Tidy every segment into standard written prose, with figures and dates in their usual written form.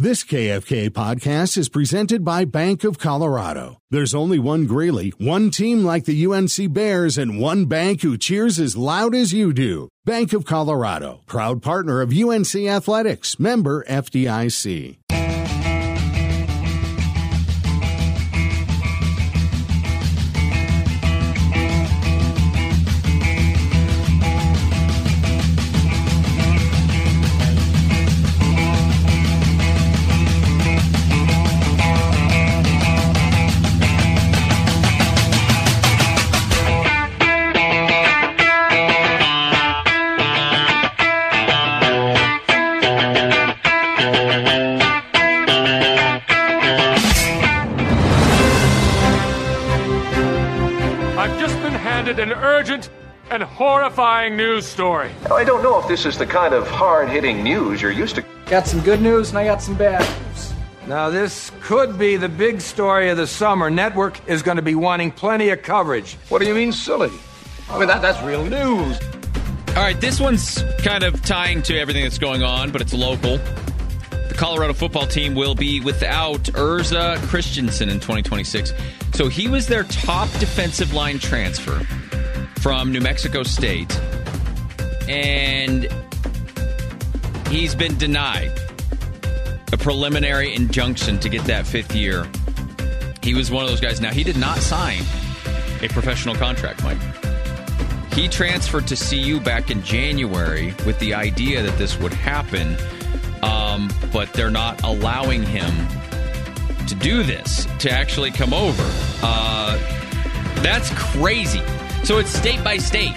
This KFK podcast is presented by Bank of Colorado. There's only one Greeley, one team like the UNC Bears, and one bank who cheers as loud as you do. Bank of Colorado, proud partner of UNC Athletics, member FDIC. An urgent and horrifying news story. I don't know if this is the kind of hard-hitting news you're used to. Got some good news and I got some bad news. Now, this could be the big story of the summer. Network is going to be wanting plenty of coverage. What do you mean, silly? I mean, that's real news. All right, this one's kind of tying to everything that's going on, but it's local. The Colorado football team will be without Urza Christensen in 2026. So he was their top defensive line transfer from New Mexico State, and he's been denied a preliminary injunction to get that fifth year. He was one of those guys. Now, he did not sign a professional contract, Mike. He transferred to CU back in January with the idea that this would happen, but they're not allowing him to do this, to actually come over. That's crazy. So it's state by state.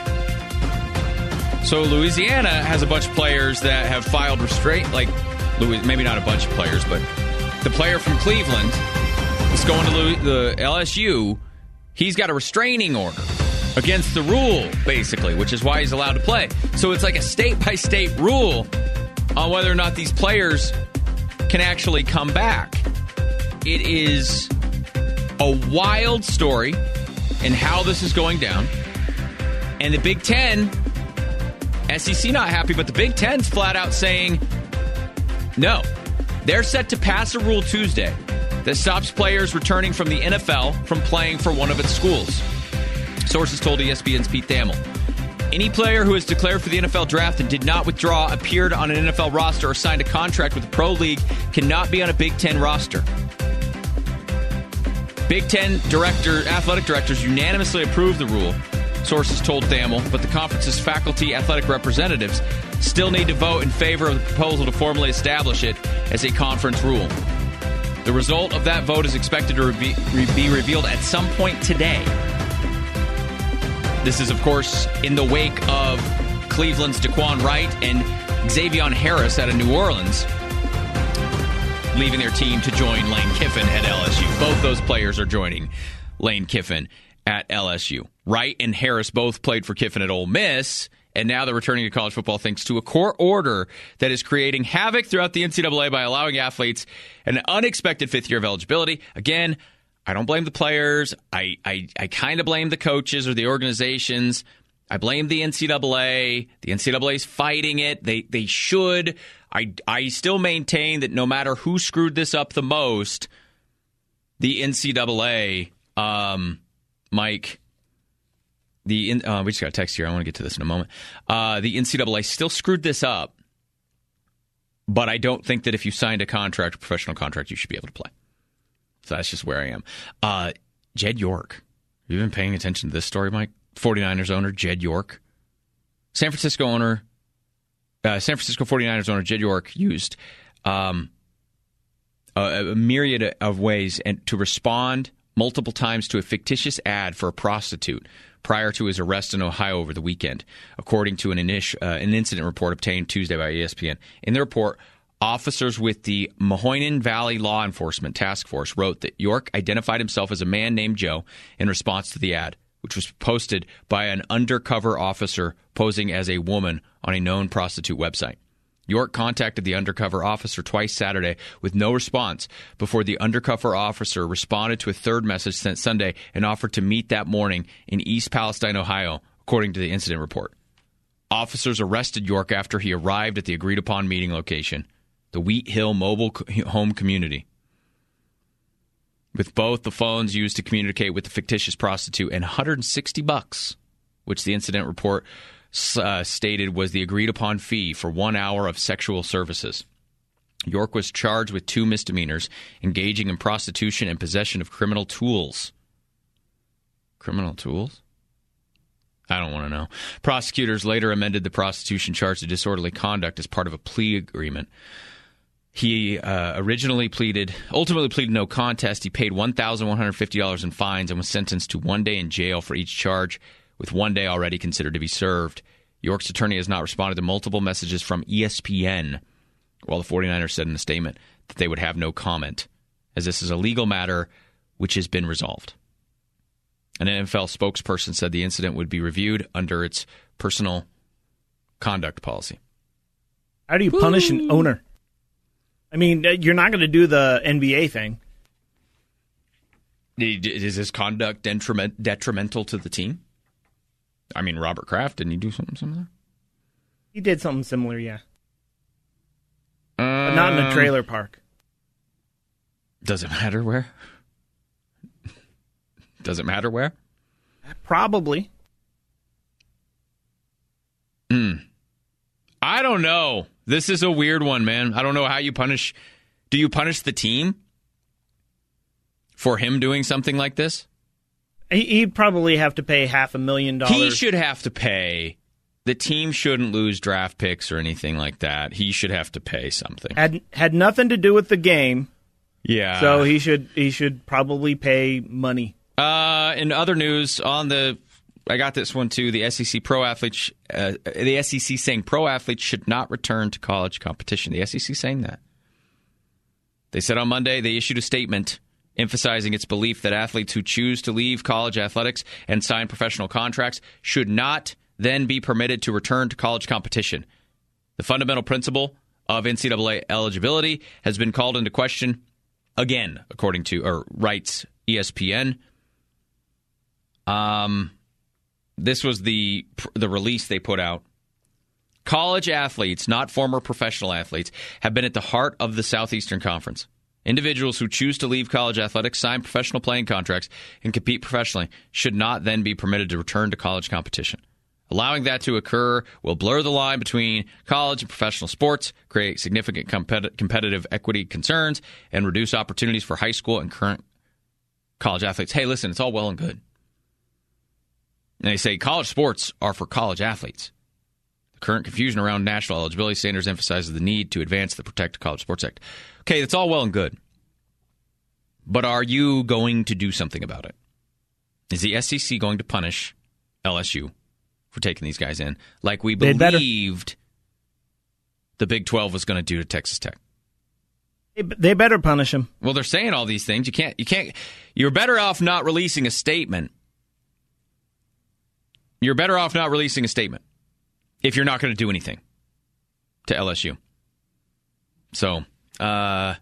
So Louisiana has a bunch of players that have filed restraint, like maybe not a bunch of players, but the player from Cleveland is going to the LSU. He's got a restraining order against the rule, basically, which is why he's allowed to play. So it's like a state by state rule on whether or not these players can actually come back. It is a wild story in how this is going down. And the Big Ten, SEC not happy, but the Big Ten's flat out saying no. They're set to pass a rule Tuesday that stops players returning from the NFL from playing for one of its schools. Sources told ESPN's Pete Thamel. Any player who is declared for the NFL draft and did not withdraw, appeared on an NFL roster, or signed a contract with the Pro League cannot be on a Big Ten roster. Big Ten athletic directors unanimously approved the rule, sources told Thamel, but the conference's faculty athletic representatives still need to vote in favor of the proposal to formally establish it as a conference rule. The result of that vote is expected to be revealed at some point today. This is, of course, in the wake of Cleveland's Daquan Wright and Xavier Harris out of New Orleans leaving their team to join Lane Kiffin at LSU. Both those players are joining Lane Kiffin at LSU. Wright and Harris both played for Kiffin at Ole Miss, and now they're returning to college football thanks to a court order that is creating havoc throughout the NCAA by allowing athletes an unexpected fifth year of eligibility. Again, I don't blame the players. I kind of blame the coaches or the organizations. I blame the NCAA. The NCAA is fighting it. They should. I still maintain that no matter who screwed this up the most, the NCAA, Mike, we just got a text here. I want to get to this in a moment. The NCAA still screwed this up, but I don't think that if you signed a contract, a professional contract, you should be able to play. So that's just where I am. Jed York. Have you been paying attention to this story, Mike? 49ers owner, Jed York. San Francisco 49ers owner, Jed York, used a myriad of ways to respond multiple times to a fictitious ad for a prostitute prior to his arrest in Ohio over the weekend, according to an incident report obtained Tuesday by ESPN. In the report, officers with the Mahoning Valley Law Enforcement Task Force wrote that York identified himself as a man named Joe in response to the ad, which was posted by an undercover officer posing as a woman on a known prostitute website. York contacted the undercover officer twice Saturday with no response before the undercover officer responded to a third message sent Sunday and offered to meet that morning in East Palestine, Ohio, according to the incident report. Officers arrested York after he arrived at the agreed-upon meeting location. the Wheat Hill mobile home community, with both the phones used to communicate with the fictitious prostitute and $160, which the incident report stated was the agreed-upon fee for 1 hour of sexual services. York was charged with 2 misdemeanors, engaging in prostitution and possession of criminal tools. Criminal tools? I don't want to know. Prosecutors later amended the prostitution charge to disorderly conduct as part of a plea agreement. He ultimately pleaded no contest. He paid $1,150 in fines and was sentenced to 1 day in jail for each charge, with 1 day already considered to be served. York's attorney has not responded to multiple messages from ESPN, while the 49ers said in a statement that they would have no comment, as this is a legal matter which has been resolved. An NFL spokesperson said the incident would be reviewed under its personal conduct policy. How do you punish an owner? I mean, you're not going to do the NBA thing. Is his conduct detrimental to the team? I mean, Robert Kraft, didn't he do something similar? He did something similar, yeah. But not in a trailer park. Does it matter where? Does it matter where? Probably. I don't know. This is a weird one, man. I don't know how you punish. Do you punish the team for him doing something like this? He'd probably have to pay $500,000. He should have to pay. The team shouldn't lose draft picks or anything like that. He should have to pay something. Had nothing to do with the game. Yeah. So he should probably pay money. In other news, I got this one too. The SEC the SEC saying pro athletes should not return to college competition. The SEC saying that. They said on Monday they issued a statement emphasizing its belief that athletes who choose to leave college athletics and sign professional contracts should not then be permitted to return to college competition. The fundamental principle of NCAA eligibility has been called into question again, according to writes ESPN. This was the release they put out. College athletes, not former professional athletes, have been at the heart of the Southeastern Conference. Individuals who choose to leave college athletics, sign professional playing contracts, and compete professionally should not then be permitted to return to college competition. Allowing that to occur will blur the line between college and professional sports, create significant competitive equity concerns, and reduce opportunities for high school and current college athletes. Hey, listen, it's all well and good. And they say college sports are for college athletes. The current confusion around national eligibility standards emphasizes the need to advance the Protect College Sports Act. Okay, that's all well and good. But are you going to do something about it? Is the SEC going to punish LSU for taking these guys in like we believed the Big 12 was going to do to Texas Tech? They better punish them. Well, they're saying all these things. You're better off not releasing a statement. You're better off not releasing a statement if you're not going to do anything to LSU. So, yeah,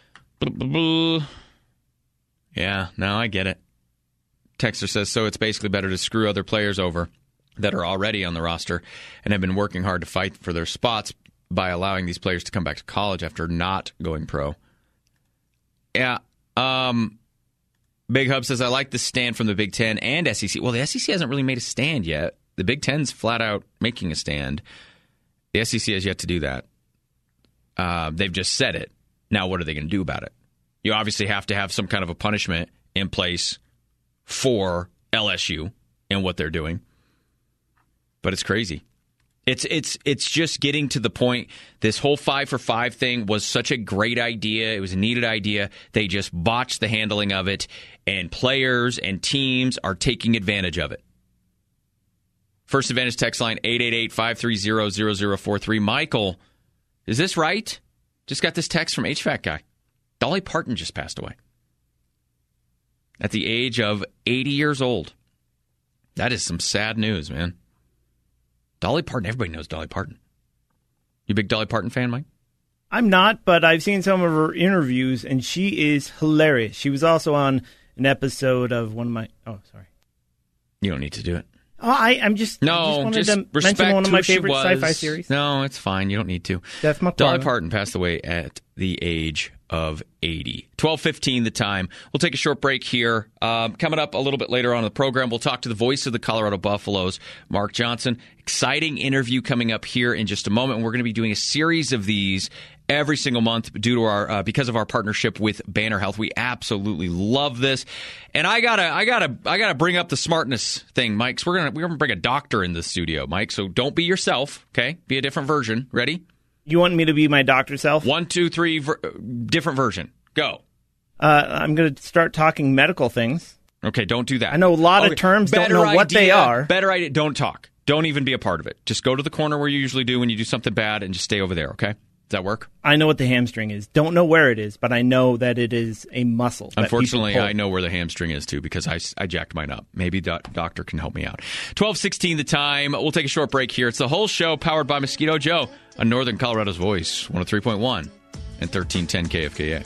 no, I get it. Texter says, so it's basically better to screw other players over that are already on the roster and have been working hard to fight for their spots by allowing these players to come back to college after not going pro. Yeah, Big Hub says, I like the stand from the Big Ten and SEC. Well, the SEC hasn't really made a stand yet. The Big Ten's flat out making a stand. The SEC has yet to do that. They've just said it. Now, what are they going to do about it? You obviously have to have some kind of a punishment in place for LSU and what they're doing. But it's crazy. It's just getting to the point. This whole 5-for-5 thing was such a great idea. It was a needed idea. They just botched the handling of it, and players and teams are taking advantage of it. First Advantage text line 888-530-0043. Michael, is this right? Just got this text from HVAC guy. Dolly Parton just passed away at the age of 80 years old. That is some sad news, man. Dolly Parton, everybody knows Dolly Parton. You a big Dolly Parton fan, Mike? I'm not, but I've seen some of her interviews, and she is hilarious. She was also on an episode of one of my... Oh, sorry. You don't need to do it. Oh, I just wanted to mention one of my favorite sci-fi series. No, it's fine. You don't need to. Seth MacFarlane. Dolly Parton passed away at the age of 80. 12:15 the time. We'll take a short break here. Coming up a little bit later on in the program, we'll talk to the voice of the Colorado Buffaloes, Mark Johnson. Exciting interview coming up here in just a moment. We're going to be doing a series of these every single month due to our because of our partnership with Banner Health. We absolutely love this. And I gotta bring up the smartness thing, Mike. So we're gonna bring a doctor in the studio, Mike. So don't be yourself, okay? Be a different version. Ready? You want me to be my doctor self? 1, 2, 3, different version. Go. I'm going to start talking medical things. Okay, don't do that. I know a lot of terms, don't know what they are. Better idea, don't talk. Don't even be a part of it. Just go to the corner where you usually do when you do something bad and just stay over there, okay? Does that work? I know what the hamstring is. Don't know where it is, but I know that it is a muscle. Unfortunately, I know where the hamstring is, too, because I jacked mine up. Maybe the doctor can help me out. 12:16 the time. We'll take a short break here. It's the whole show powered by Mosquito Joe on Northern Colorado's Voice, 103.1 and 1310 KFKA.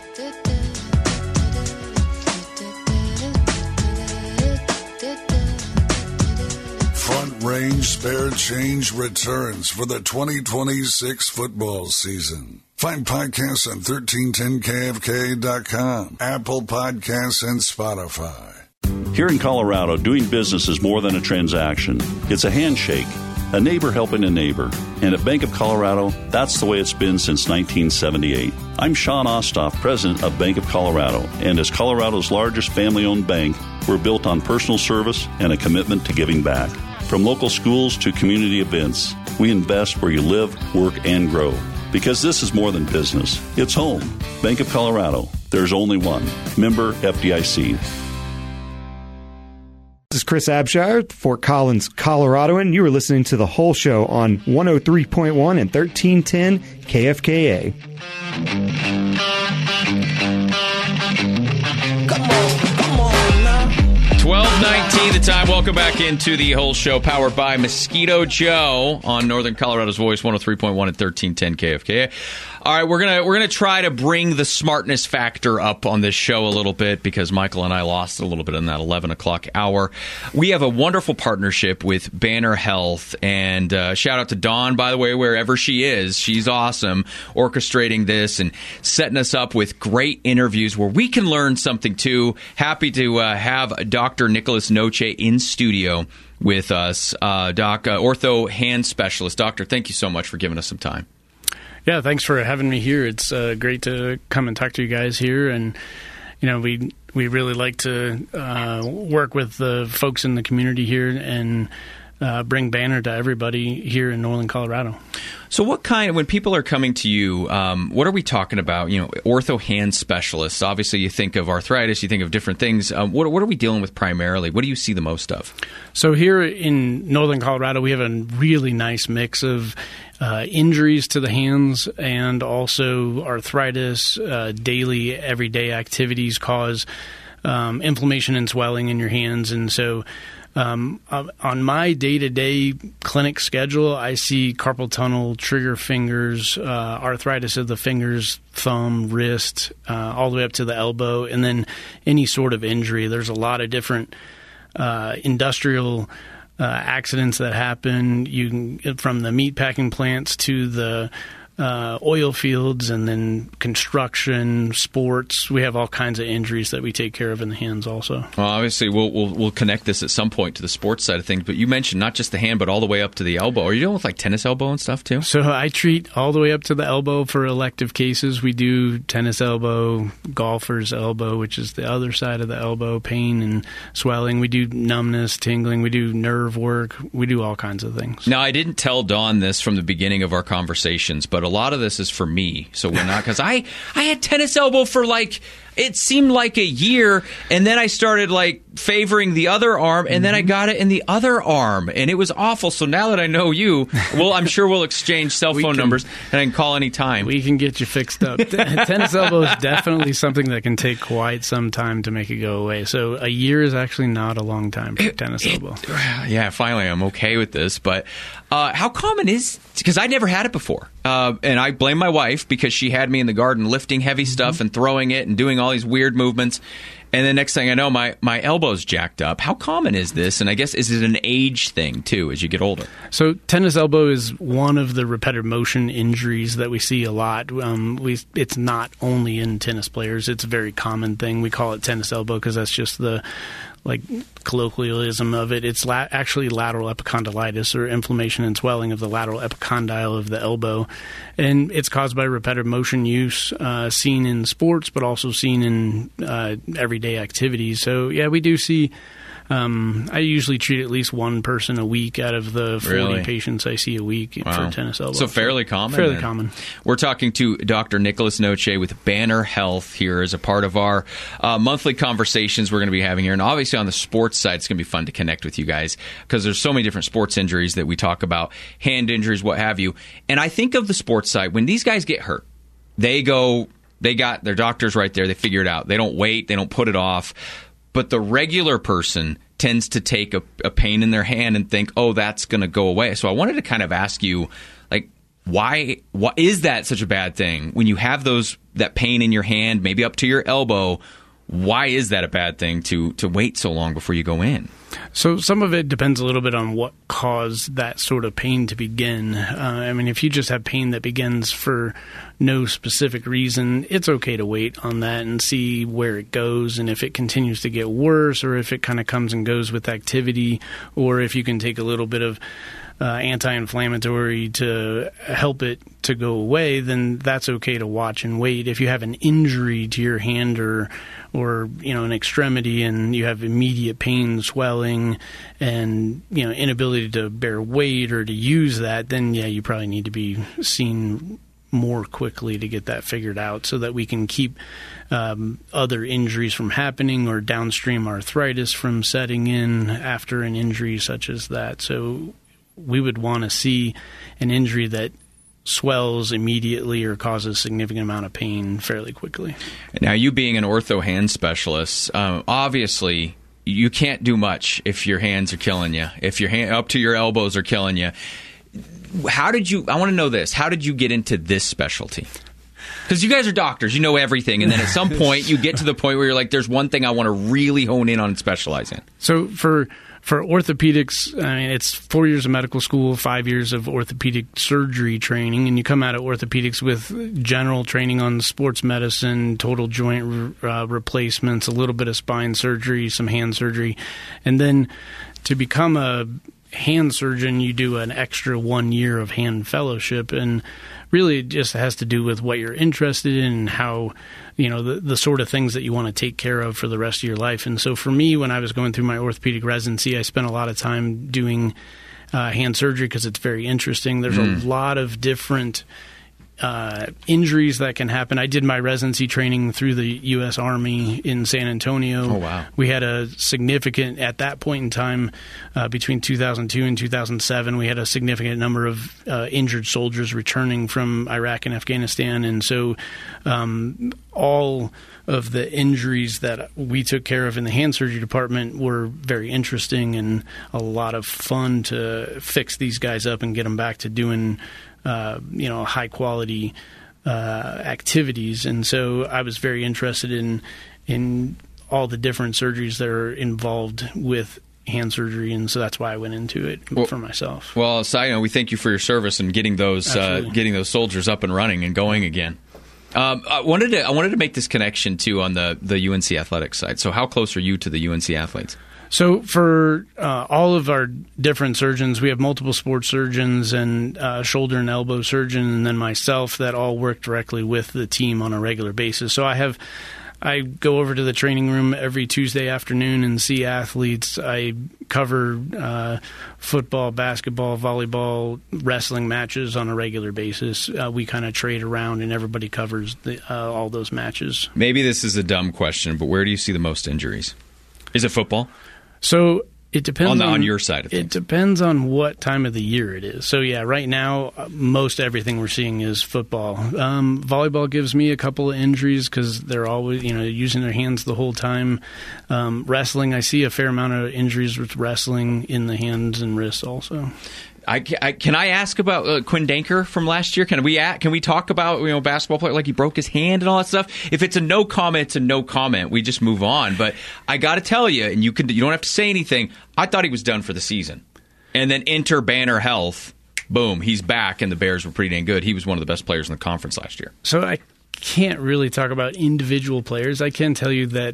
Front Range Spare Change returns for the 2026 football season. Find podcasts on 1310kfk.com, Apple Podcasts, and Spotify. Here in Colorado, doing business is more than a transaction. It's a handshake, a neighbor helping a neighbor. And at Bank of Colorado, that's the way it's been since 1978. I'm Sean Ostoff, president of Bank of Colorado. And as Colorado's largest family-owned bank, we're built on personal service and a commitment to giving back. From local schools to community events, we invest where you live, work, and grow. Because this is more than business. It's home. Bank of Colorado. There's only one. Member FDIC. This is Chris Abshire, Fort Collins, Colorado, and you are listening to The Whole Show on 103.1 and 1310 KFKA. Come on now. 12:19 the time. Welcome back into The Whole Show, powered by Mosquito Joe on Northern Colorado's Voice, 103.1 and 1310 KFKA. All right, we're gonna try to bring the smartness factor up on this show a little bit because Michael and I lost a little bit in that 11 o'clock hour. We have a wonderful partnership with Banner Health, and shout out to Dawn, by the way, wherever she is. She's awesome, orchestrating this and setting us up with great interviews where we can learn something too. Happy to have Dr. Nicholas Noche in studio with us, ortho hand specialist. Doctor, thank you so much for giving us some time. Yeah, thanks for having me here. It's great to come and talk to you guys here, and we really like to work with the folks in the community here and bring Banner to everybody here in Northern Colorado. So when people are coming to you, what are we talking about? Ortho hand specialists. Obviously, you think of arthritis, you think of different things. What are we dealing with primarily? What do you see the most of? So here in Northern Colorado, we have a really nice mix of injuries to the hands and also arthritis. Daily, everyday activities cause inflammation and swelling in your hands. And so on my day-to-day clinic schedule, I see carpal tunnel, trigger fingers, arthritis of the fingers, thumb, wrist, all the way up to the elbow, and then any sort of injury. There's a lot of different industrial accidents that happen. You can, from the meatpacking plants to the oil fields, and then construction, sports. We have all kinds of injuries that we take care of in the hands also. Well, obviously, we'll connect this at some point to the sports side of things, but you mentioned not just the hand, but all the way up to the elbow. Are you dealing with like tennis elbow and stuff too? So I treat all the way up to the elbow for elective cases. We do tennis elbow, golfer's elbow, which is the other side of the elbow, pain and swelling. We do numbness, tingling. We do nerve work. We do all kinds of things. Now, I didn't tell Dawn this from the beginning of our conversations, but a lot of this is for me. So we're not, because I had tennis elbow for it seemed like a year, and then I started favoring the other arm, and then I got it in the other arm, and it was awful. So now that I know you, I'm sure we'll exchange cell phone numbers, and I can call any time. We can get you fixed up. Tennis elbow is definitely something that can take quite some time to make it go away. So a year is actually not a long time for tennis elbow. Yeah, finally I'm okay with this. But how common is, because I never had it before, and I blame my wife because she had me in the garden lifting heavy stuff and throwing it and doing all all these weird movements. And the next thing I know, my elbow's jacked up. How common is this? And I guess, is it an age thing, too, as you get older? So tennis elbow is one of the repetitive motion injuries that we see a lot. It's not only in tennis players. It's a very common thing. We call it tennis elbow because that's just the colloquialism of it. It's actually lateral epicondylitis, or inflammation and swelling of the lateral epicondyle of the elbow. And it's caused by repetitive motion use, seen in sports, but also seen in everyday activities. So, yeah, we do see... I usually treat at least one person a week out of the 40 patients I see a week for tennis elbow. So fairly common. Fairly common. We're talking to Dr. Nicholas Noce with Banner Health here as a part of our monthly conversations we're going to be having here. And obviously on the sports side, it's going to be fun to connect with you guys because there's so many different sports injuries that we talk about, hand injuries, what have you. And I think of the sports side, when these guys get hurt, they got their doctors right there. They figure it out. They don't wait. They don't put it off. But the regular person tends to take a pain in their hand and think, oh, that's going to go away. So I wanted to kind of ask you, why is that such a bad thing? When you have that pain in your hand, maybe up to your elbow, why is that a bad thing to wait so long before you go in? So some of it depends a little bit on what caused that sort of pain to begin. If you just have pain that begins for no specific reason, it's okay to wait on that and see where it goes, and if it continues to get worse, or if it kind of comes and goes with activity, or if you can take a little bit of anti-inflammatory to help it to go away, then that's okay to watch and wait. If you have an injury to your hand or an extremity, and you have immediate pain, swelling, and inability to bear weight or to use that, then you probably need to be seen more quickly to get that figured out, so that we can keep other injuries from happening, or downstream arthritis from setting in after an injury such as that. So we would want to see an injury that swells immediately or causes a significant amount of pain fairly quickly. Now, you being an ortho hand specialist, obviously you can't do much if your hands are killing you, if your hand up to your elbows are killing you. I want to know this, how did you get into this specialty? Because you guys are doctors, you know everything, and then at some point you get to the point where you're like, there's one thing I want to really hone in on and specialize in. So for orthopedics, it's 4 years of medical school, 5 years of orthopedic surgery training, and you come out of orthopedics with general training on sports medicine, total joint replacements, a little bit of spine surgery, some hand surgery. And then to become a hand surgeon, you do an extra 1 year of hand fellowship, and really it just has to do with what you're interested in and how, the sort of things that you want to take care of for the rest of your life. And so for me, when I was going through my orthopedic residency, I spent a lot of time doing hand surgery because it's very interesting. There's a lot of different injuries that can happen. I did my residency training through the U.S. Army in San Antonio. Oh, wow. We had a significant, at that point in time, between 2002 and 2007, we had a significant number of injured soldiers returning from Iraq and Afghanistan. And so all of the injuries that we took care of in the hand surgery department were very interesting and a lot of fun to fix these guys up and get them back to doing high quality activities. And so I was very interested in all the different surgeries that are involved with hand surgery, and so that's why I went into it for myself. Well, side note, we thank you for your service and getting those soldiers up and running and going again. I wanted to make this connection too on the UNC athletics side. So how close are you to the UNC athletes? So for all of our different surgeons, we have multiple sports surgeons and shoulder and elbow surgeon, and then myself that all work directly with the team on a regular basis. So I go over to the training room every Tuesday afternoon and see athletes. I cover football, basketball, volleyball, wrestling matches on a regular basis. We kind of trade around, and everybody covers all those matches. Maybe this is a dumb question, but where do you see the most injuries? Is it football? So it depends on your side of things. It depends on what time of the year it is. So yeah, right now most everything we're seeing is football. Volleyball gives me a couple of injuries because they're always using their hands the whole time. Wrestling, I see a fair amount of injuries with wrestling in the hands and wrists also. Can I ask about Quinn Danker from last year? Can we talk about basketball player like he broke his hand and all that stuff? If it's a no comment, it's a no comment. We just move on. But I got to tell you, and you don't have to say anything. I thought he was done for the season, and then enter Banner Health. Boom, he's back, and the Bears were pretty dang good. He was one of the best players in the conference last year. So I can't really talk about individual players. I can tell you that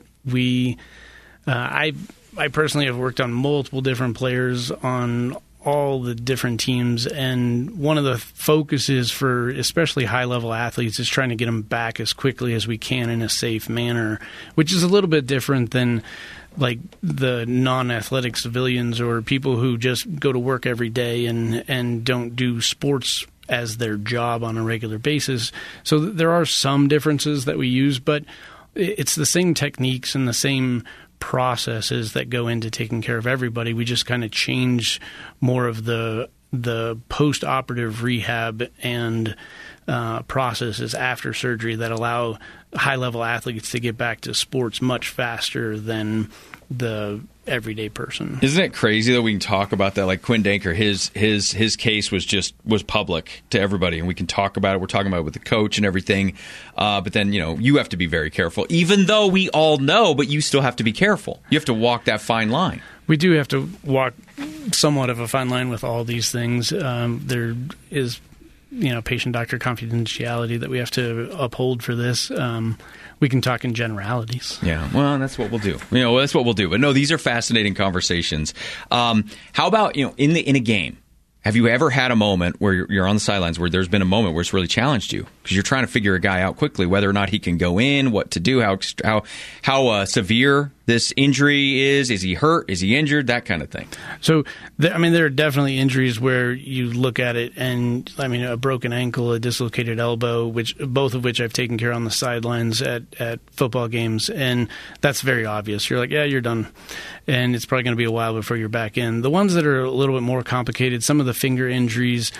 I personally have worked on multiple different players on all the different teams, and one of the focuses for especially high-level athletes is trying to get them back as quickly as we can in a safe manner, which is a little bit different than like the non-athletic civilians or people who just go to work every day and don't do sports as their job on a regular basis. So there are some differences that we use, but it's the same techniques and the same processes that go into taking care of everybody. We just kind of change more of the post-operative rehab and processes after surgery that allow high-level athletes to get back to sports much faster than the everyday person. Isn't it crazy that we can talk about that? Like Quinn Danker, his case was public to everybody, and we can talk about it. We're talking about it with the coach and everything. But then, you have to be very careful, even though we all know, but you still have to be careful. You have to walk that fine line. We do have to walk somewhat of a fine line with all these things. There is, patient-doctor confidentiality that we have to uphold for this. We can talk in generalities. Yeah, well, that's what we'll do. That's what we'll do. But no, these are fascinating conversations. How about, in a game, have you ever had a moment where you're on the sidelines where there's been a moment where it's really challenged you because you're trying to figure a guy out quickly, whether or not he can go in, what to do, how severe this injury is he hurt, is he injured, that kind of thing? So, there are definitely injuries where you look at it and, a broken ankle, a dislocated elbow, both of which I've taken care of on the sidelines at football games, and that's very obvious. You're like, yeah, you're done, and it's probably going to be a while before you're back in. The ones that are a little bit more complicated, some of the finger injuries,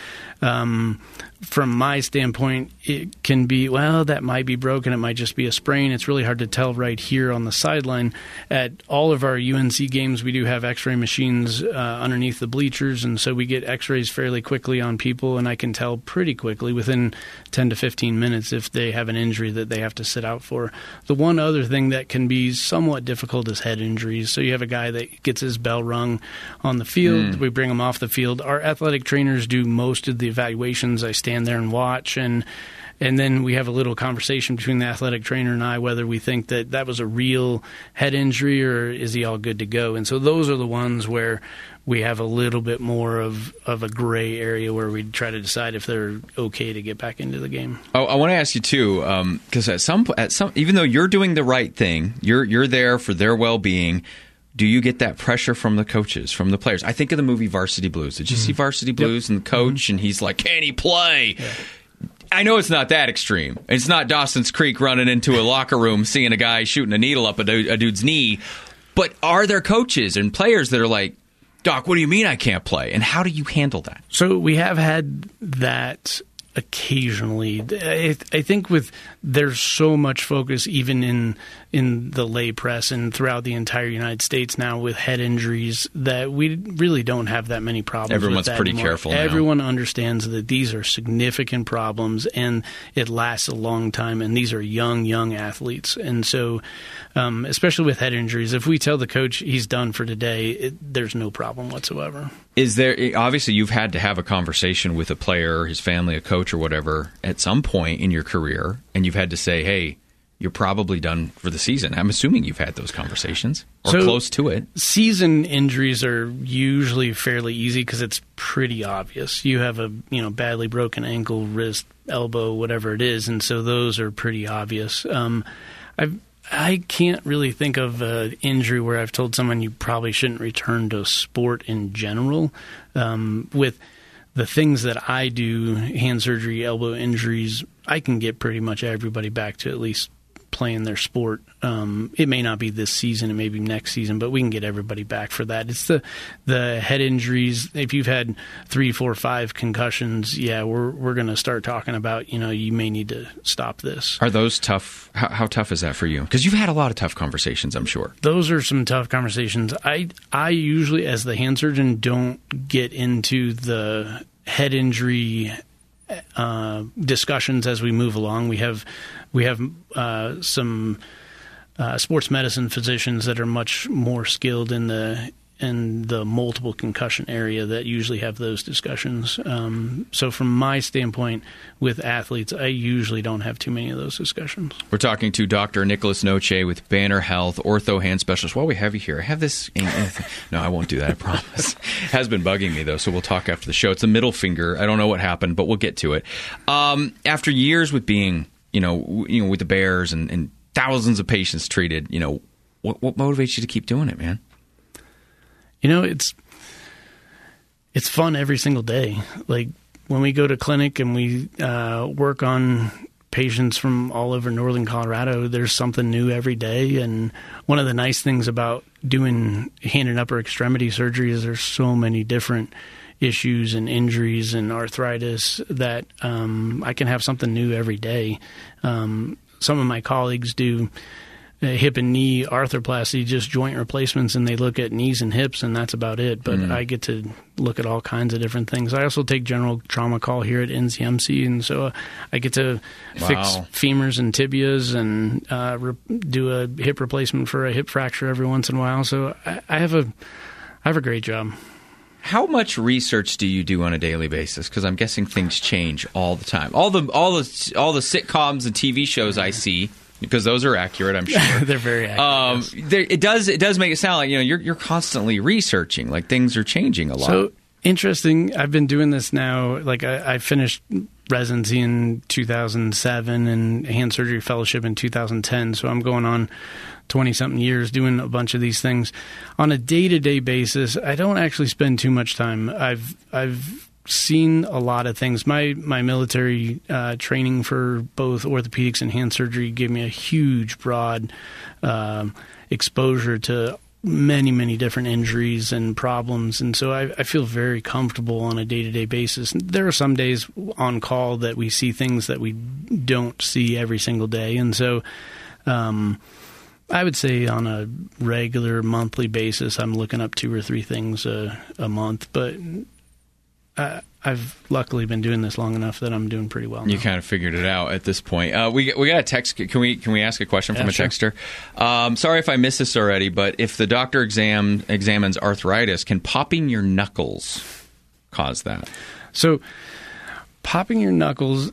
from my standpoint, it can be, that might be broken. It might just be a sprain. It's really hard to tell right here on the sideline. At all of our UNC games, we do have x-ray machines underneath the bleachers, and so we get x-rays fairly quickly on people, and I can tell pretty quickly, within 10 to 15 minutes, if they have an injury that they have to sit out for. The one other thing that can be somewhat difficult is head injuries. So you have a guy that gets his bell rung on the field. We bring him off the field. Our athletic trainers do most of the evaluations. I stand there and watch, and then we have a little conversation between the athletic trainer and I whether we think that was a real head injury or is he all good to go. And so those are the ones where we have a little bit more of a gray area where we try to decide if they're okay to get back into the game. I want to ask you too, because at some even though you're doing the right thing, you're there for their well-being. Do you get that pressure from the coaches, from the players? I think of the movie Varsity Blues. Did you see Varsity Blues? And the coach, and he's like, can he play? Yeah. I know it's not that extreme. It's not Dawson's Creek running into a locker room, seeing a guy shooting a needle up a dude's knee. But are there coaches and players that are like, Doc, what do you mean I can't play? And how do you handle that? So we have had that occasionally. I think there's so much focus even in the lay press and throughout the entire United States now with head injuries that we really don't have that many problems. Everyone's with that pretty anymore. careful now. Everyone understands that these are significant problems and it lasts a long time, and these are young athletes. And so especially with head injuries, if we tell the coach he's done for today, there's no problem whatsoever. Is there, obviously you've had to have a conversation with a player, his family, a coach or whatever at some point in your career, and you've had to say, hey, you're probably done for the season. I'm assuming you've had those conversations or close to it. Season injuries are usually fairly easy because it's pretty obvious. You have a badly broken ankle, wrist, elbow, whatever it is, and so those are pretty obvious. I can't really think of an injury where I've told someone you probably shouldn't return to sport in general. With the things that I do, hand surgery, elbow injuries, I can get pretty much everybody back to at least playing their sport. It may not be this season, it may be next season, but we can get everybody back for that. It's the head injuries. If you've had 3, 4, 5 concussions, we're going to start talking about, you may need to stop this. Are those tough? How tough is that for you? Because you've had a lot of tough conversations, I'm sure. Those are some tough conversations. I usually, as the hand surgeon, don't get into the head injury discussions as we move along. We have some sports medicine physicians that are much more skilled in the multiple concussion area that usually have those discussions. So from my standpoint with athletes, I usually don't have too many of those discussions. We're talking to Dr. Nicholas Noche with Banner Health, ortho hand specialist. While we have you here, I have this. No, I won't do that, I promise. Has been bugging me, though, so we'll talk after the show. It's a middle finger. I don't know what happened, but we'll get to it. After years with being, with the Bears and thousands of patients treated, what motivates you to keep doing it, man? It's fun every single day. Like when we go to clinic and we work on patients from all over northern Colorado, there's something new every day. And one of the nice things about doing hand and upper extremity surgery is there's so many different issues and injuries and arthritis that I can have something new every day. Some of my colleagues do hip and knee arthroplasty, just joint replacements, and they look at knees and hips, and that's about it. But I get to look at all kinds of different things. I also take general trauma call here at NCMC, and so I get to fix femurs and tibias and do a hip replacement for a hip fracture every once in a while. So I have a great job. How much research do you do on a daily basis? Because I'm guessing things change all the time. All the sitcoms and TV shows I see, because those are accurate, I'm sure. They're very accurate. It does make it sound like you're constantly researching, like things are changing a lot. So interesting. I've been doing this now. Like I finished residency in 2007 and hand surgery fellowship in 2010. So I'm going on 20-something years doing a bunch of these things. On a day-to-day basis, I don't actually spend too much time. I've seen a lot of things. My military training for both orthopedics and hand surgery gave me a huge, broad exposure to many, many different injuries and problems. And so I feel very comfortable on a day-to-day basis. There are some days on call that we see things that we don't see every single day. And so I would say on a regular monthly basis, I'm looking up 2 or 3 things a month. But I've luckily been doing this long enough that I'm doing pretty well now. You kind of figured it out at this point. We got a text. Can we ask a question from a texter? Sorry if I missed this already, but if the doctor examines arthritis, can popping your knuckles cause that? So popping your knuckles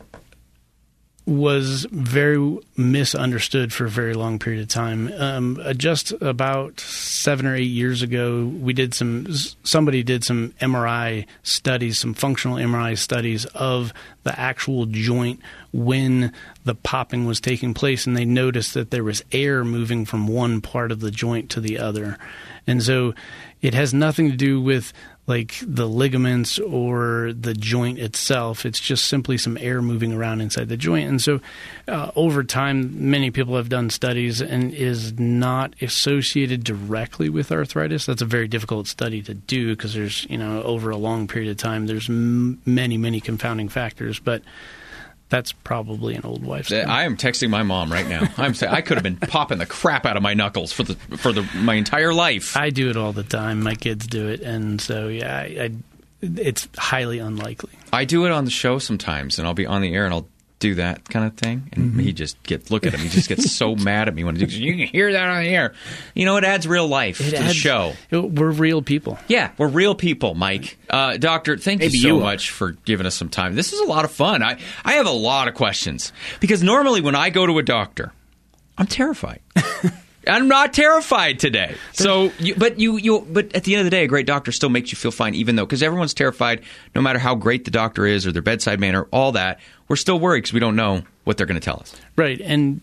was very misunderstood for a very long period of time. Just about 7 or 8 years ago, somebody did some MRI studies, some functional MRI studies of the actual joint when the popping was taking place, and they noticed that there was air moving from one part of the joint to the other. And so it has nothing to do with like the ligaments or the joint itself. It's just simply some air moving around inside the joint. And so over time, many people have done studies and is not associated directly with arthritis. That's a very difficult study to do because there's, over a long period of time, there's many, many confounding factors. But that's probably an old wife's thing. I am texting my mom right now. I'm saying I could have been popping the crap out of my knuckles for my entire life. I do it all the time. My kids do it, and so it's highly unlikely. I do it on the show sometimes, and I'll be on the air and I'll do that kind of thing, and he just look at him. He just gets so mad at me when you can hear that on the air. It adds real life to the show. We're real people. Yeah, we're real people, Mike. Doctor, thank you so much for giving us some time. This is a lot of fun. I have a lot of questions because normally when I go to a doctor, I'm terrified. I'm not terrified today. So, but at the end of the day, a great doctor still makes you feel fine, even though, because everyone's terrified, no matter how great the doctor is or their bedside manner, all that. We're still worried because we don't know what they're going to tell us. Right, and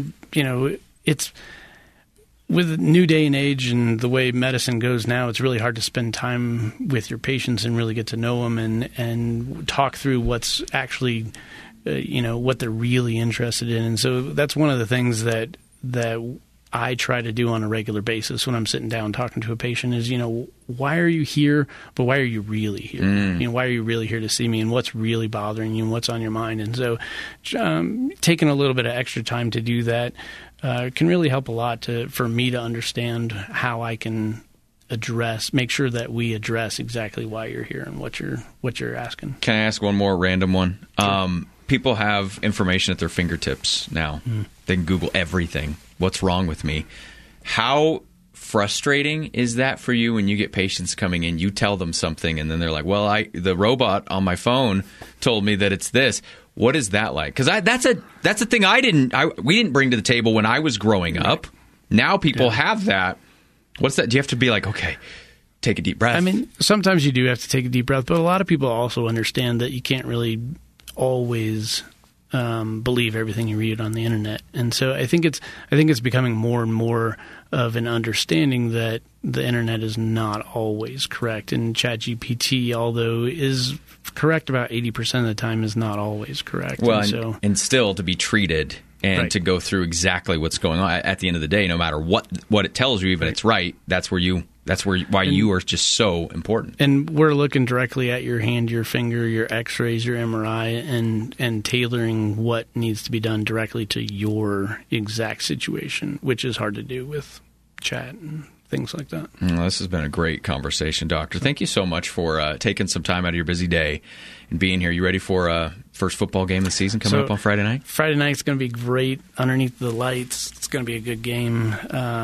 it's with the new day and age and the way medicine goes now, it's really hard to spend time with your patients and really get to know them and talk through what's actually what they're really interested in. And so that's one of the things that I try to do on a regular basis when I'm sitting down talking to a patient is, why are you here, but why are you really here? Why are you really here to see me, and what's really bothering you and what's on your mind? And so taking a little bit of extra time to do that can really help a lot for me to understand how I can make sure that we address exactly why you're here and what you're asking. Can I ask one more random one? Sure. People have information at their fingertips now. They can Google everything. What's wrong with me? How frustrating is that for you when you get patients coming in, you tell them something, and then they're like, well, the robot on my phone told me that it's this. What is that like? Because that's a thing we didn't bring to the table when I was growing up. Now people have that. What's that? Do you have to be like, okay, take a deep breath? I mean, sometimes you do have to take a deep breath, but a lot of people also understand that you can't really always believe everything you read on the internet. And so I think it's becoming more and more of an understanding that the internet is not always correct. And ChatGPT, although is correct about 80% of the time, is not always correct. Well, and still to be treated and to go through exactly what's going on at the end of the day, no matter what it tells you, even it's right. That's why you are just so important. And we're looking directly at your hand, your finger, your X-rays, your MRI, and tailoring what needs to be done directly to your exact situation, which is hard to do with chat and things like that. Well, this has been a great conversation, Doctor. Thank you so much for taking some time out of your busy day and being here. You ready for first football game of the season coming up on Friday night? Friday night's going to be great underneath the lights. It's going to be a good game.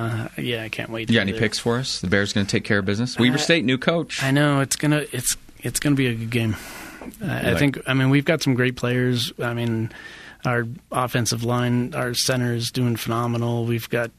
I can't wait. You got any picks for us? The Bears going to take care of business? Weber State, new coach. I know it's gonna be a good game. We've got some great players. I mean, our offensive line, our center is doing phenomenal. We got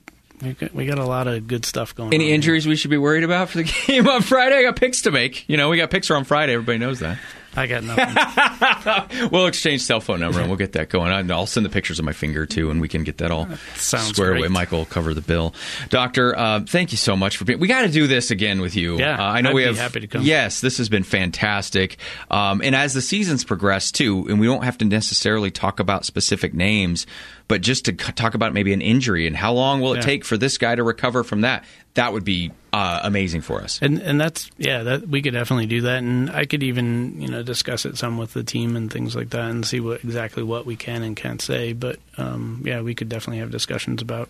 a lot of good stuff going on. Any injuries we should be worried about for the game on Friday? I got picks to make. We got picks on Friday. Everybody knows that. I got nothing. We'll exchange cell phone number and we'll get that going. I'll send the pictures of my finger too, and we can get that all squared away. Michael will cover the bill. Doctor, thank you so much for being. We got to do this again with you. Yeah, I know I'd be happy to come. Yes, this has been fantastic. And as the seasons progress too, and we don't have to necessarily talk about specific names, but just to talk about maybe an injury and how long will it take for this guy to recover from that. That would be amazing for us. And that's that we could definitely do that, and I could even discuss it some with the team and things like that, and see exactly what we can and can't say. But we could definitely have discussions about.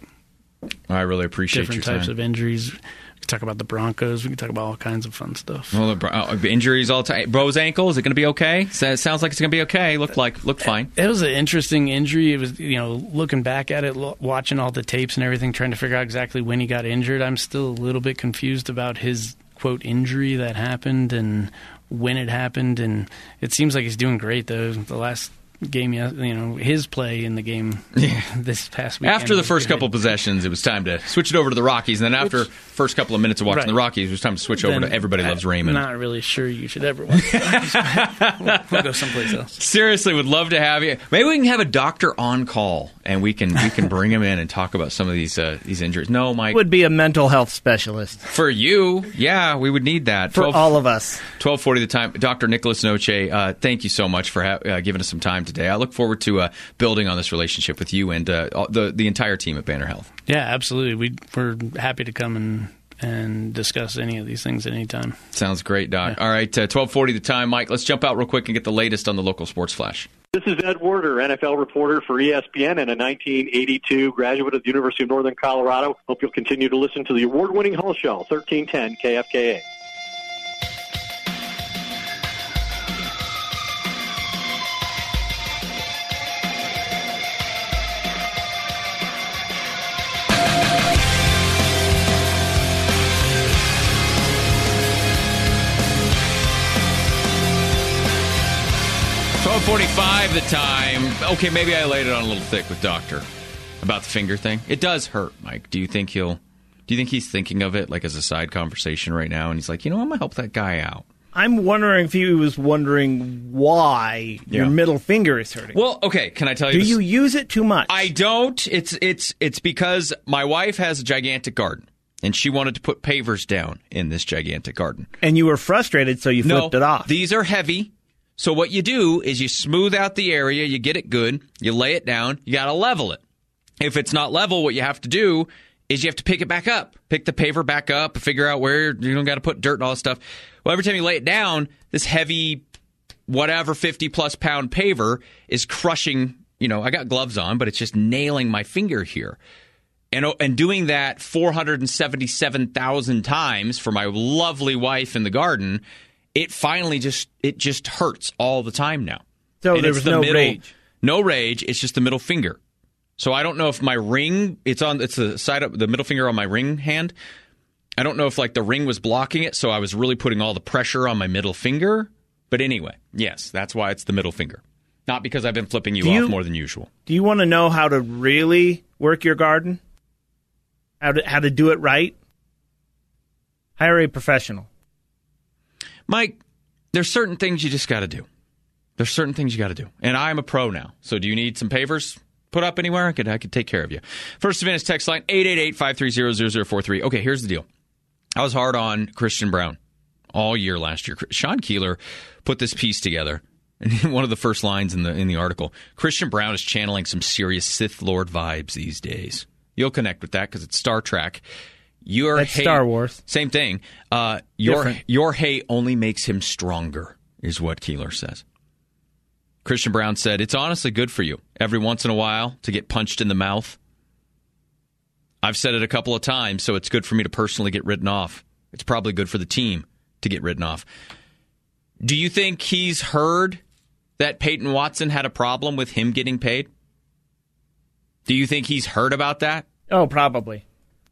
I really appreciate different types of injuries. We could talk about the Broncos. We could talk about all kinds of fun stuff. Well, injuries all the time. Bro's ankle, is it going to be okay? Sounds like it's going to be okay. Looked fine. It was an interesting injury. It was, looking back at it, watching all the tapes and everything, trying to figure out exactly when he got injured. I'm still a little bit confused about his, quote, injury that happened and when it happened. And it seems like he's doing great, though. The last game, his play in the game this past weekend. After the first couple possessions, it was time to switch it over to the Rockies. And then after first couple of minutes of watching the Rockies, it was time to switch over to Everybody Loves Raymond. I'm not really sure you should ever watch we'll go someplace else. Seriously, would love to have you. Maybe we can have a doctor on call, and we can bring him in and talk about some of these injuries. No, Mike. Would be a mental health specialist. For you, yeah, we would need that. For all of us. 12:40 the time. Dr. Nicholas Noche, thank you so much for giving us some time today. I look forward to building on this relationship with you and the entire team at Banner Health. Yeah, absolutely. We're happy to come and discuss any of these things at any time. Sounds great, Doc. Yeah. All right, 12:40 the time. Mike, let's jump out real quick and get the latest on the local sports flash. This is Ed Werder, NFL reporter for ESPN and a 1982 graduate of the University of Northern Colorado. Hope you'll continue to listen to the award-winning Hull Show, 1310 KFKA. .45 the time. Okay, maybe I laid it on a little thick with Doctor about the finger thing. It does hurt, Mike. Do you think he's thinking of it like as a side conversation right now? And he's like, I'm gonna help that guy out. I'm wondering if he was wondering why your middle finger is hurting. Well, okay, can I tell you? Do you use it too much? I don't. It's because my wife has a gigantic garden. And she wanted to put pavers down in this gigantic garden. And you were frustrated, so you flipped it off. These are heavy. So what you do is you smooth out the area, you get it good, you lay it down, you got to level it. If it's not level, what you have to do is you have to pick it back up. Pick the paver back up, figure out where you don't got to put dirt and all this stuff. Well, every time you lay it down, this heavy, whatever, 50-plus pound paver is crushing, I got gloves on, but it's just nailing my finger here. And doing that 477,000 times for my lovely wife in the garden, it finally just hurts all the time now. So there was no rage? No rage. It's just the middle finger. So I don't know if my ring, it's the side up, the middle finger on my ring hand. I don't know if the ring was blocking it, so I was really putting all the pressure on my middle finger. But anyway, yes, that's why it's the middle finger. Not because I've been flipping you off more than usual. Do you want to know how to really work your garden? How to do it right? Hire a professional. Mike, there's certain things you just got to do. There's certain things you got to do. And I'm a pro now. So do you need some pavers put up anywhere? I could take care of you. First Advantage text line, 888-530-0043. Okay, here's the deal. I was hard on Christian Brown all year last year. Sean Keeler put this piece together. And one of the first lines in the article, Christian Brown is channeling some serious Sith Lord vibes these days. You'll connect with that because it's Star Trek. That's Star Wars. Same thing. Your hate only makes him stronger, is what Keeler says. Christian Brown said, it's honestly good for you every once in a while to get punched in the mouth. I've said it a couple of times, so it's good for me to personally get written off. It's probably good for the team to get written off. Do you think he's heard that Peyton Watson had a problem with him getting paid? Do you think he's heard about that? Oh, probably.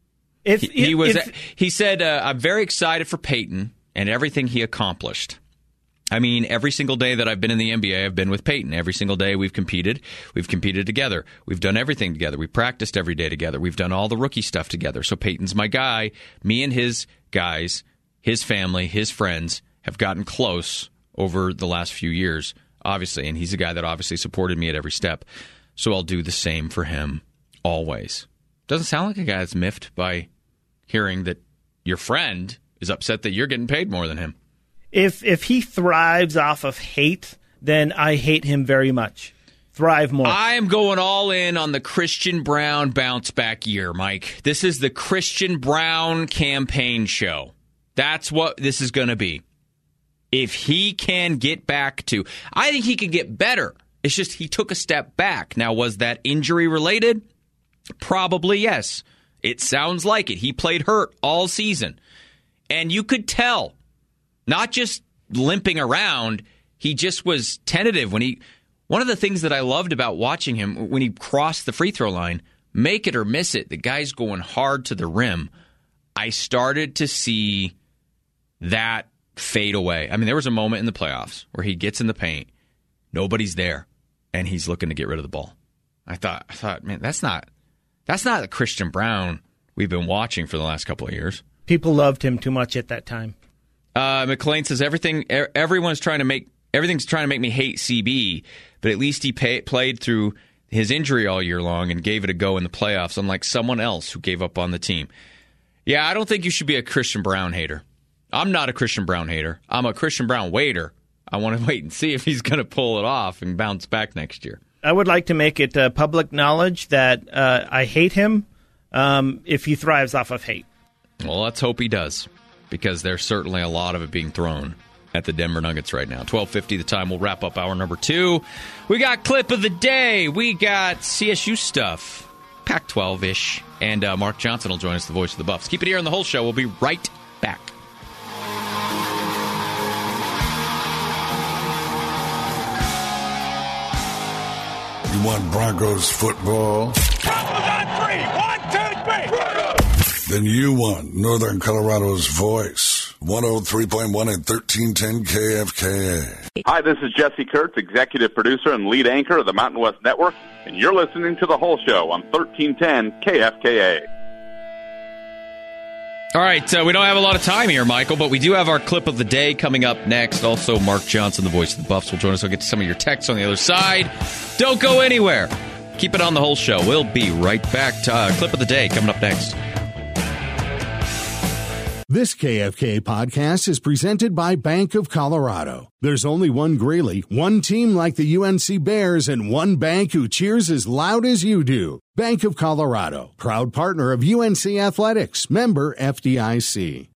He said, I'm very excited for Peyton and everything he accomplished. I mean, every single day that I've been in the NBA, I've been with Peyton. Every single day we've competed. We've competed together. We've done everything together. We practiced every day together. We've done all the rookie stuff together. So Peyton's my guy. Me and his guys, his family, his friends have gotten close over the last few years, obviously. And he's a guy that obviously supported me at every step. So I'll do the same for him always. Doesn't sound like a guy that's miffed by hearing that your friend is upset that you're getting paid more than him. If he thrives off of hate, then I hate him very much. Thrive more. I am going all in on the Christian Brown bounce back year, Mike. This is the Christian Brown campaign show. That's what this is going to be. If he can get back to, I think he can get better. It's just he took a step back. Now, was that injury related? Probably yes. It sounds like it. He played hurt all season. And you could tell, not just limping around, he just was tentative. One of the things that I loved about watching him, when he crossed the free throw line, make it or miss it, the guy's going hard to the rim. I started to see that fade away. I mean, there was a moment in the playoffs where he gets in the paint, nobody's there, and he's looking to get rid of the ball. I thought, man, that's not the Christian Brown we've been watching for the last couple of years. People loved him too much at that time. McLean says everything's trying to make me hate CB, but at least he played through his injury all year long and gave it a go in the playoffs, unlike someone else who gave up on the team. Yeah, I don't think you should be a Christian Brown hater. I'm not a Christian Brown hater. I'm a Christian Brown waiter. I want to wait and see if he's going to pull it off and bounce back next year. I would like to make it public knowledge that I hate him if he thrives off of hate. Well, let's hope he does, because there's certainly a lot of it being thrown at the Denver Nuggets right now. 12:50 the time. We'll wrap up hour number 2. We got clip of the day. We got CSU stuff, Pac-12-ish. And Mark Johnson will join us, the voice of the Buffs. Keep it here on The Whole Show. We'll be right back. You want Broncos football? On 3. 1, 2, 3. Then you want Northern Colorado's voice. 103.1 and 1310 KFKA. Hi, this is Jesse Kurtz, executive producer and lead anchor of the Mountain West Network, and you're listening to The Whole Show on 1310 KFKA. All right, we don't have a lot of time here, Michael, but we do have our clip of the day coming up next. Also, Mark Johnson, the voice of the Buffs, will join us. I'll get to some of your texts on the other side. Don't go anywhere. Keep it on The Whole Show. We'll be right back. Clip of the day coming up next. This KFK podcast is presented by Bank of Colorado. There's only one Graley, one team like the UNC Bears, and one bank who cheers as loud as you do. Bank of Colorado, proud partner of UNC Athletics, member FDIC.